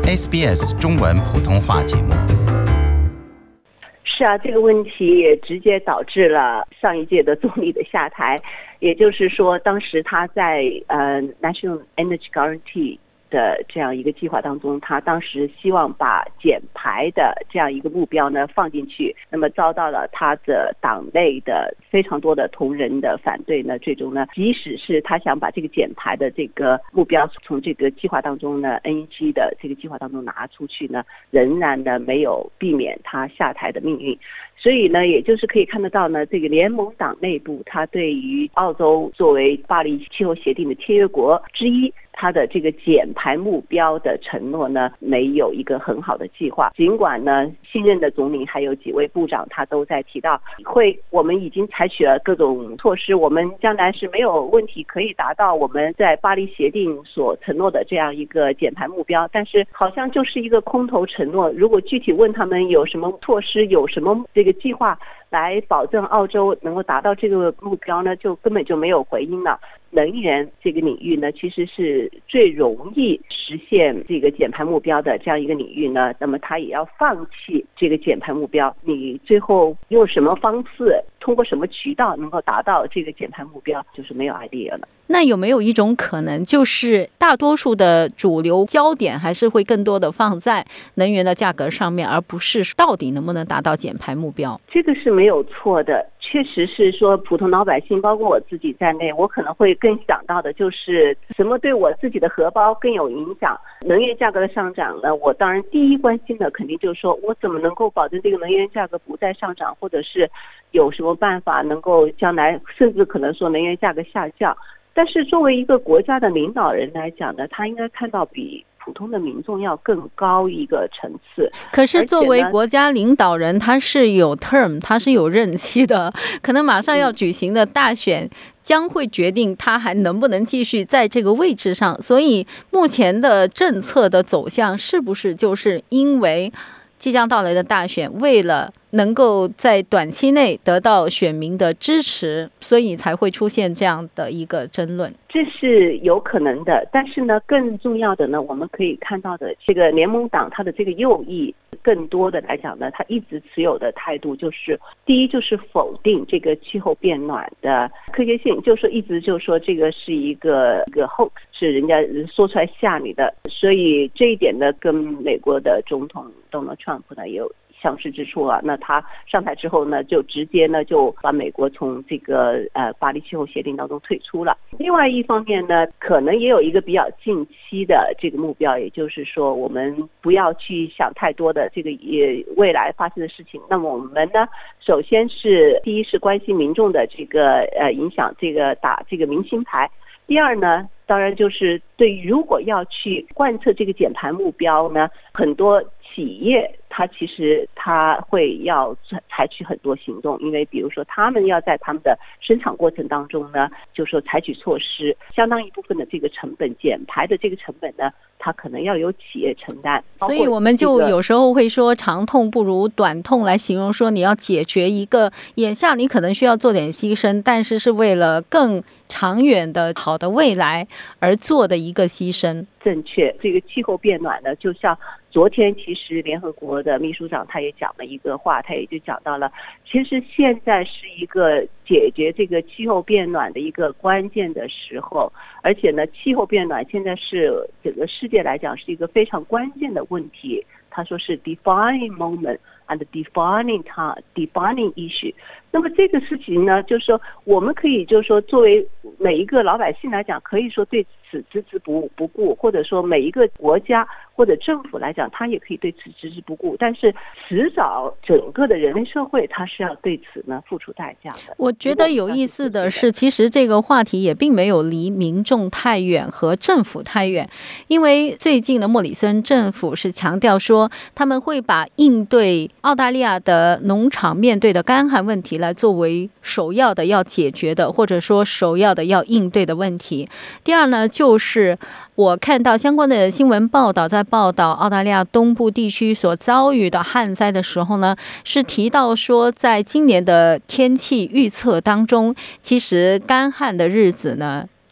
SBS 中文普通话节目。 是啊，这个问题也直接导致了上一届的总理的下台，也就是说，当时他在National Energy Guarantee的这样一个计划当中，他当时希望把减排的这样一个目标呢放进去，那么遭到了他的党内的非常多的同仁的反对呢，最终呢，即使是他想把这个减排的这个目标从这个计划当中呢 NEG 的这个计划当中拿出去呢，仍然呢没有避免他下台的命运。所以呢，也就是可以看得到呢，这个联盟党内部他对于澳洲作为巴黎气候协定的签约国之一，他的这个减排目标的承诺呢，没有一个很好的计划。尽管呢，新任的总理还有几位部长他都在提到，我们已经采取了各种措施，我们将来是没有问题可以达到我们在巴黎协定所承诺的这样一个减排目标，但是好像就是一个空头承诺。如果具体问他们有什么措施，有什么这个计划来保证澳洲能够达到这个目标呢，就根本就没有回应了。能源这个领域呢，其实是最容易实现这个减排目标的这样一个领域呢，那么它也要放弃这个减排目标，你最后用什么方式，通过什么渠道能够达到这个减排目标，就是没有 idea 了。 那有没有一种可能，就是大多数的主流焦点还是会更多的放在能源的价格上面，而不是到底能不能达到减排目标？ 这个是没有错的，确实是说普通老百姓，包括我自己在内，我可能会更想到的就是什么对我自己的荷包更有影响。能源价格的上涨呢，我当然第一关心的肯定就是说我怎么能够保证这个能源价格不再上涨，或者是有什么办法能够将来甚至可能说能源价格下降。但是作为一个国家的领导人来讲呢，他应该看到比普通的民众要更高一个层次。 可是作为国家领导人，他是有 term， 他是有任期的，可能马上要举行的大选将会决定他还能不能继续在这个位置上。所以目前的政策的走向是不是就是因为即将到来的大选，为了能够在短期内得到选民的支持，所以才会出现这样的一个争论？ 这是有可能的，但是呢，更重要的呢，我们可以看到的这个联盟党它的这个右翼，更多的来讲呢，它一直持有的态度就是，第一就是否定这个气候变暖的科学性，就是一直就说这个是一个 hoax， 是人家说出来吓你的，所以这一点呢，跟美国的总统 Donald Trump 呢也有相似之处啊。那他上台之后呢，就直接呢就把美国从这个巴黎气候协定当中退出了。另外一方面呢，可能也有一个比较近期的这个目标，也就是说我们不要去想太多的这个未来发生的事情。那么我们呢，首先是第一是关心民众的这个影响，这个打这个明星牌。第二呢，当然就是对于如果要去贯彻这个减排目标呢，很多企业它其实它会要采取很多行动，因为比如说他们要在他们的生产过程当中呢，就是说采取措施，相当一部分的这个成本，减排的这个成本呢，它可能要由企业承担。 所以我们就有时候会说长痛不如短痛来形容，说你要解决一个眼下你可能需要做点牺牲，但是是为了更长远的好的未来而做的一个牺牲。 正确，这个气候变暖呢，就像昨天其实联合国的秘书长他也讲了一个话，他也就讲到了，其实现在是一个解决这个气候变暖的一个关键的时候，而且呢，气候变暖现在是整个世界来讲是一个非常关键的问题。他说是 defining moment and defining time, defining issue。那么这个事情呢，就是说我们可以就是说作为每一个老百姓来讲，可以说对此置之不顾，或者说每一个国家或者政府来讲，他也可以对此置之不顾，但是迟早整个的人类社会它是要对此呢付出代价的。 我觉得有意思的是，其实这个话题也并没有离民众太远和政府太远，因为最近的莫里森政府是强调说他们会把应对澳大利亚的农场面对的干旱问题来作为首要的要解决的，或者说首要的要应对的问题。第二呢，就是我看到相关的新闻报道，在报道澳大利亚东部地区所遭遇的旱灾的时候呢，是提到说在今年的天气预测当中，其实干旱的日子呢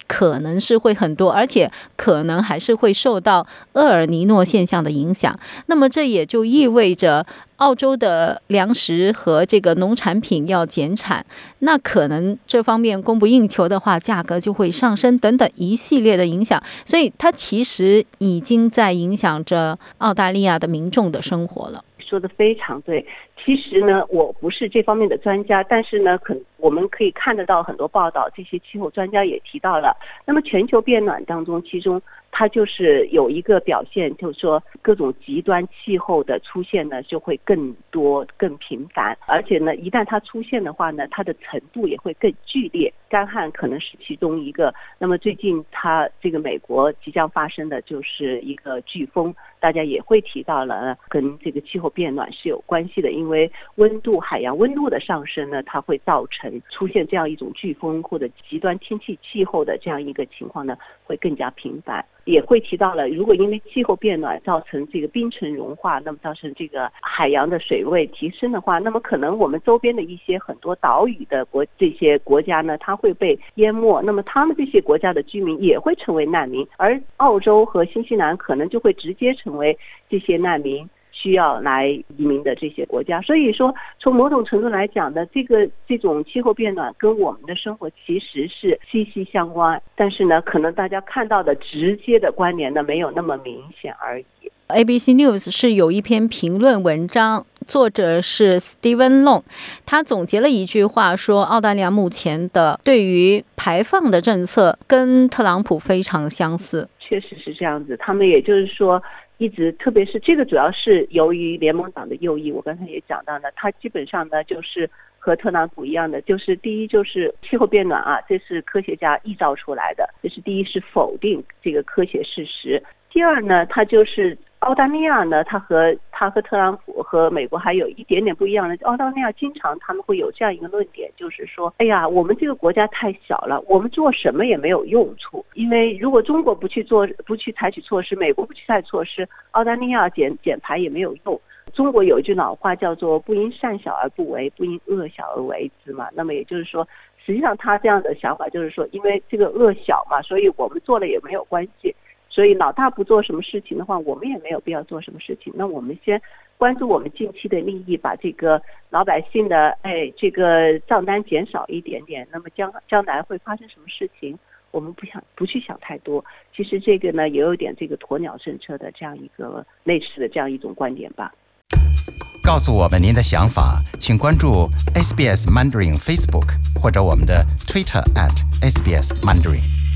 可能是会很多，而且可能还是会受到厄尔尼诺现象的影响。那么这也就意味着澳洲的粮食和这个农产品要减产，那可能这方面供不应求的话，价格就会上升等等一系列的影响，所以它其实已经在影响着澳大利亚的民众的生活了。 说得非常对。其实呢，我不是这方面的专家，但是呢，我们可以看得到很多报道，这些气候专家也提到了。那么全球变暖当中，其中它就是有一个表现，就是说各种极端气候的出现呢，就会更多、更频繁，而且呢，一旦它出现的话呢，它的程度也会更剧烈。干旱可能是其中一个。那么最近它这个美国即将发生的就是一个飓风，大家也会提到了跟这个气候变暖是有关系的，因为海洋温度的上升呢，它会造成出现这样一种飓风或者极端天气气候的这样一个情况呢，会更加频繁。也会提到了，如果因为气候变暖造成这个冰层融化，那么造成这个海洋的水位提升的话，那么可能我们周边的一些很多岛屿的这些国家呢，它会被淹没，那么他们这些国家的居民也会成为难民，而澳洲和新西兰可能就会直接成为这些难民需要来移民的这些国家。所以说从某种程度来讲呢，这种气候变暖跟我们的生活其实是息息相关，但是呢，可能大家看到的直接的关联呢，没有那么明显而已。 ABC News 是有一篇评论文章，作者是 Stephen Long， 他总结了一句话说，澳大利亚目前的对于排放的政策跟特朗普非常相似。 确实是这样子，他们也就是说一直，特别是这个主要是由于联盟党的右翼，我刚才也讲到呢，它基本上呢就是和特朗普一样的，就是第一就是气候变暖啊，这是科学家臆造出来的，这是第一，是否定这个科学事实。第二呢，它就是澳大利亚呢，它和特朗普和美国还有一点点不一样的。澳大利亚经常他们会有这样一个论点，就是说，哎呀，我们这个国家太小了，我们做什么也没有用处。因为如果中国不去采取措施，美国不去采取措施，澳大利亚减排也没有用。中国有一句老话叫做不因善小而不为，不因恶小而为之嘛。那么也就是说，实际上他这样的想法就是说，因为这个恶小嘛，所以我们做了也没有关系。所以老大不做什么事情的话，我们也没有必要做什么事情。那我们先关注我们近期的利益，把这个老百姓的这个账单减少一点点。那么将来会发生什么事情，我们不去想太多。其实这个呢，也有点这个鸵鸟政策的这样一个类似的这样一种观点吧。 告诉我们您的想法，请关注 SBS Mandarin Facebook 或者我们的 Twitter @SBS Mandarin。